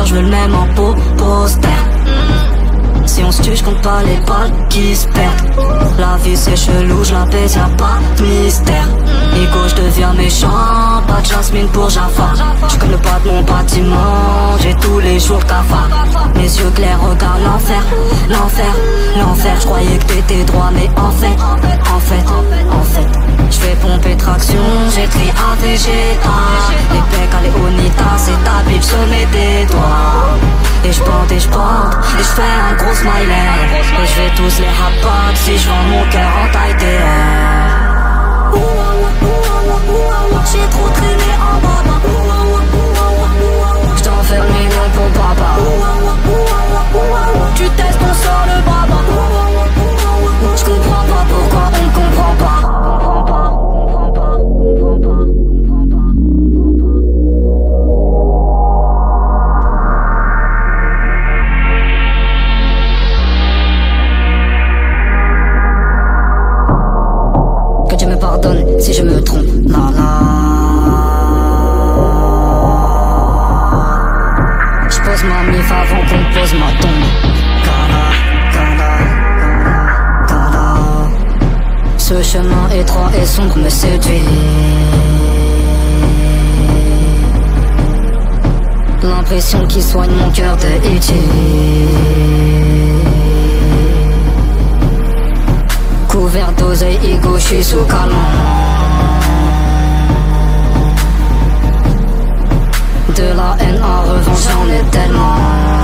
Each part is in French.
je veux le même en poster. Si on se tue, j'compte pas les balles qui se perdent. La vie c'est chelou, j'l'apaise, y'a pas de mystère. Ego, j'deviens méchant, pas de Jasmine pour Jaffa. J'colle le pas de mon bâtiment, j'ai tous les jours cafard. Mes yeux clairs regardent l'enfer, l'enfer, l'enfer. J'croyais que t'étais droit, mais en fait, j'fais pomper traction, j'ai tri à végéta. Les pecs à Léonita, c'est ta bitch, sommet des doigts. Et j'bande, et j'fais un gros smiley. Et j'vais tous les rapacs si j'vends mon cœur en taille TR. J'ai trop traîné en baba. J't'enferme millions pour papa. Tu testes, on sort le baba. J'comprends pas pourquoi on comprend pas. Que Dieu me pardonne si je me trompe. La la. J'pose ma mif avant qu'on pose ma tombe. Gala. Ce chemin étroit et sombre me séduit. L'impression qui soigne mon cœur de E.T. Couvert d'oseille, ego, j'suis sous calmant. De la haine en revanche, j'en ai tellement.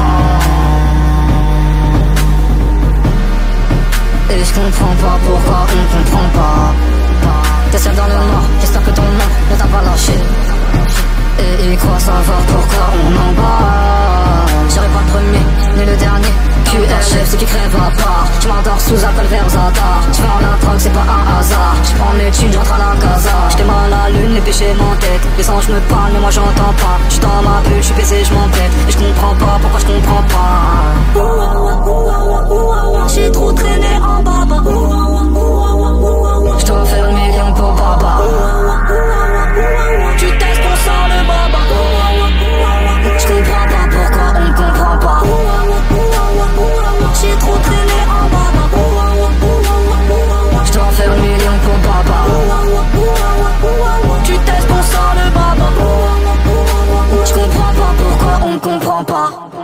Et j'comprends pas pourquoi on comprend pas. T'es seul dans le noir, j'espère que ton nom ne t'a pas lâché. Et ils croient savoir pourquoi on en bat. J'aurais pas le premier, ni le dernier. QRF, c'est qui crève à part. J'm'endors sous appel vers Zadar. J'fais en la drogue, c'est pas un hasard. J'prends mes thunes, j'entre à la casa. J'étais mal à lune, les péchés m'entêtent. Les anges me parlent, mais moi j'entends pas. J'suis dans ma bulle, j'suis baisé, j'm'embête. Et j'comprends pas pourquoi j'comprends pas. J'ai trop traîné en baba. J't'enferme millions pour baba. Tu testes, on sort le baba. J'comprends pas pourquoi on comprend pas. J'ai trop traîné en baba. J't'enferme millions pour baba. Tu testes, on sort le baba. J'comprends pas pourquoi on comprend pas.